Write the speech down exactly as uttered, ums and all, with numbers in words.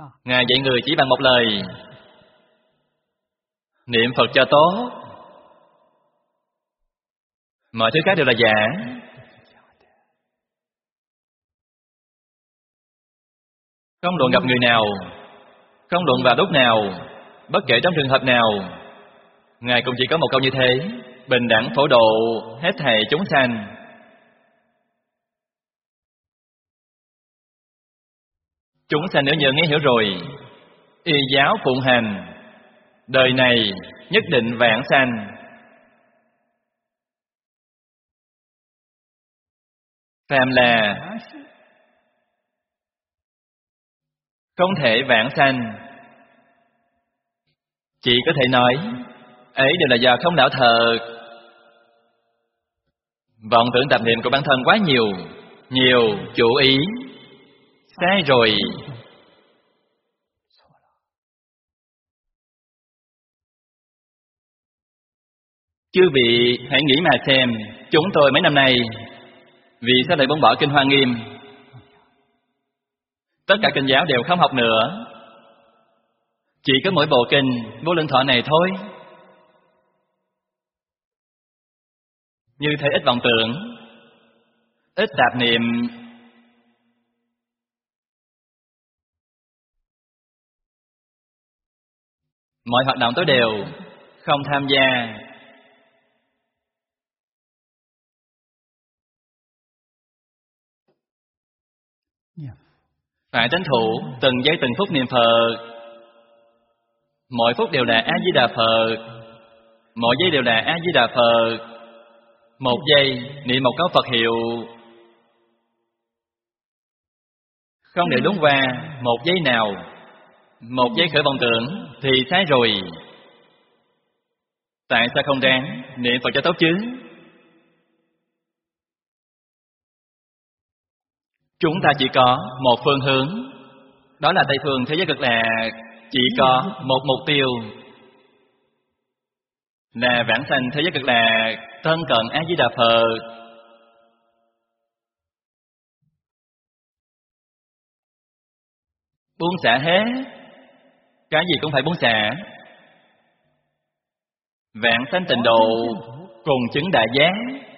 Ngài dạy người chỉ bằng một lời: niệm Phật cho tốt. Mọi thứ khác đều là giả. Không luận gặp người nào, không luận vào lúc nào, bất kể trong trường hợp nào, Ngài cũng chỉ có một câu như thế: bình đẳng phổ độ hết thảy chúng sanh. Chúng sanh nếu như nghe hiểu rồi, y giáo phụng hành, đời này nhất định vãng sanh. Phàm là không thể vãng sanh, chỉ có thể nói ấy đều là do không đạo thật. Vọng tưởng tạp niệm của bản thân quá nhiều, nhiều chủ ý, sai rồi. Chư vị hãy nghĩ mà xem, chúng tôi mấy năm nay vì sao lại buông bỏ kinh Hoa Nghiêm? Tất cả kinh giáo đều không học nữa, chỉ có mỗi bộ kinh Vô Lượng Thọ này thôi. Như thế ít vọng tưởng, ít tạp niệm, mọi hoạt động tôi đều không tham gia. Phải tranh thủ từng giây từng phút niệm Phật. Mỗi phút đều là A Di Đà Phật, mỗi giây đều là A Di Đà Phật. Một giây niệm một câu Phật hiệu, không để lún qua một giây nào. Một giây khởi vọng tưởng thì sai rồi. Tại sao không ráng niệm Phật cho tốt chứ? Chúng ta chỉ có một phương hướng, đó là Tây phương thế giới cực lạc. Chỉ có một mục tiêu là vãng sanh thế giới cực lạc, thân cận A Di Đà Phật. Buông xả hết, cái gì cũng phải buông xả. Vãng sanh tịnh độ cùng chứng đại giác.